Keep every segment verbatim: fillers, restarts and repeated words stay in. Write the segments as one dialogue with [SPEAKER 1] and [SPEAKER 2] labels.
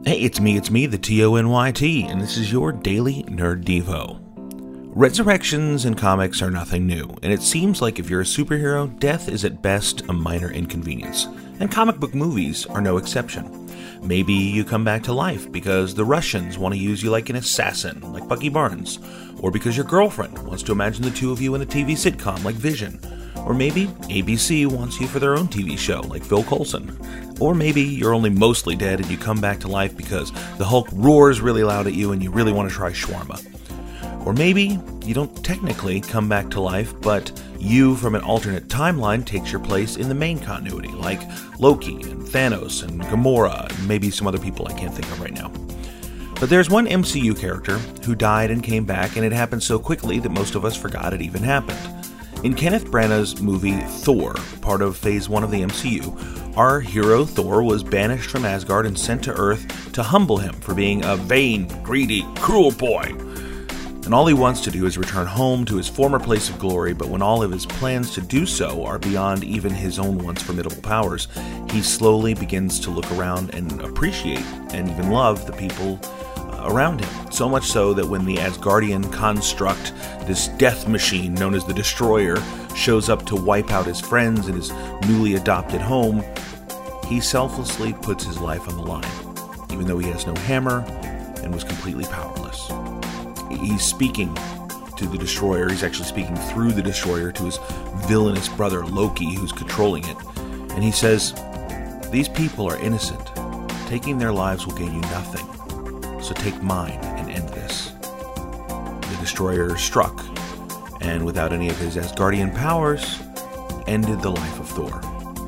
[SPEAKER 1] Hey, it's me, it's me, the T O N Y T, and this is your Daily Nerd Devo. Resurrections in comics are nothing new, and it seems like if you're a superhero, death is at best a minor inconvenience, and comic book movies are no exception. Maybe you come back to life because the Russians want to use you like an assassin, like Bucky Barnes, or because your girlfriend wants to imagine the two of you in a T V sitcom like Vision, or maybe A B C wants you for their own T V show like Phil Coulson. Or maybe you're only mostly dead and you come back to life because the Hulk roars really loud at you and you really want to try shawarma. Or maybe you don't technically come back to life, but you from an alternate timeline takes your place in the main continuity, like Loki and Thanos and Gamora and maybe some other people I can't think of right now. But there's one M C U character who died and came back, and it happened so quickly that most of us forgot it even happened. In Kenneth Branagh's movie Thor, part of Phase one of the M C U, our hero Thor was banished from Asgard and sent to Earth to humble him for being a vain, greedy, cruel boy. And all he wants to do is return home to his former place of glory, but when all of his plans to do so are beyond even his own once formidable powers, he slowly begins to look around and appreciate and even love the people around him. So much so that when the Asgardian construct, this death machine known as the Destroyer, shows up to wipe out his friends and his newly adopted home, he selflessly puts his life on the line, even though he has no hammer and was completely powerless. He's speaking to the Destroyer, he's actually speaking through the Destroyer to his villainous brother Loki, who's controlling it, and he says, "These people are innocent. Taking their lives will gain you nothing. So take mine and end this." The Destroyer struck, and without any of his Asgardian powers, ended the life of Thor.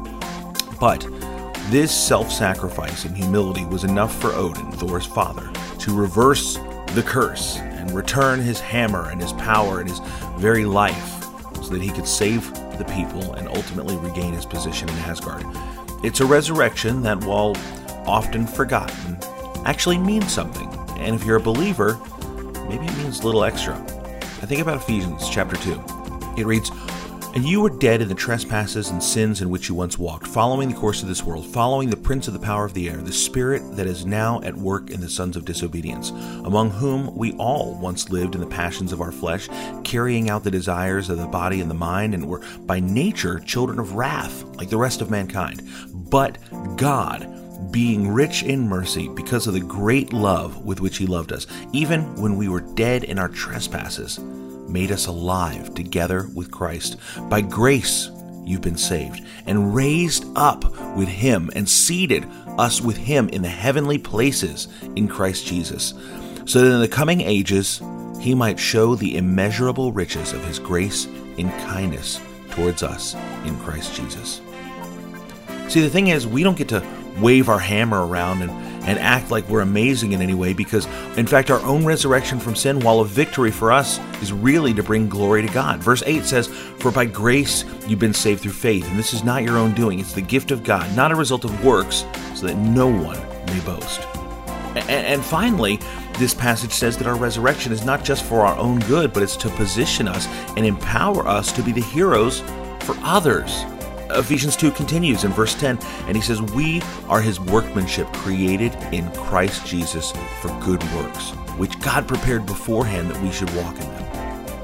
[SPEAKER 1] But this self-sacrifice and humility was enough for Odin, Thor's father, to reverse the curse and return his hammer and his power and his very life so that he could save the people and ultimately regain his position in Asgard. It's a resurrection that, while often forgotten, actually means something. And if you're a believer, maybe it means a little extra. I think about Ephesians chapter two. It reads, "And you were dead in the trespasses and sins in which you once walked, following the course of this world, following the prince of the power of the air, the spirit that is now at work in the sons of disobedience, among whom we all once lived in the passions of our flesh, carrying out the desires of the body and the mind, and were by nature children of wrath, like the rest of mankind. But God, being rich in mercy, because of the great love with which he loved us, even when we were dead in our trespasses, made us alive together with Christ. By grace you've been saved, and raised up with him, and seated us with him in the heavenly places in Christ Jesus, so that in the coming ages he might show the immeasurable riches of his grace in kindness towards us in Christ Jesus." See, the thing is, we don't get to wave our hammer around and, and act like we're amazing in any way, because, in fact, our own resurrection from sin, while a victory for us, is really to bring glory to God. Verse eight says, "For by grace you've been saved through faith, and this is not your own doing. It's the gift of God, not a result of works, so that no one may boast." And, and finally, this passage says that our resurrection is not just for our own good, but it's to position us and empower us to be the heroes for others. Ephesians two continues in verse ten, and he says, "We are his workmanship, created in Christ Jesus for good works, which God prepared beforehand that we should walk in them."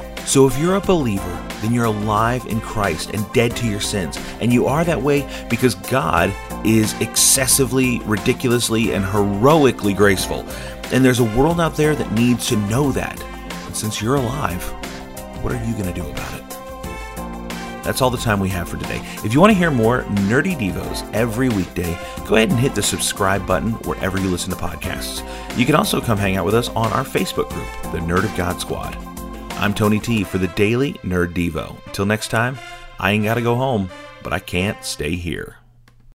[SPEAKER 1] So if you're a believer, then you're alive in Christ and dead to your sins. And you are that way because God is excessively, ridiculously, and heroically graceful. And there's a world out there that needs to know that. And since you're alive, what are you going to do about it? That's all the time we have for today. If you want to hear more Nerdy Devos every weekday, go ahead and hit the subscribe button wherever you listen to podcasts. You can also come hang out with us on our Facebook group, the Nerd of God Squad. I'm Tony T for the Daily Nerd Devo. Until next time, I ain't got to go home, but I can't stay here.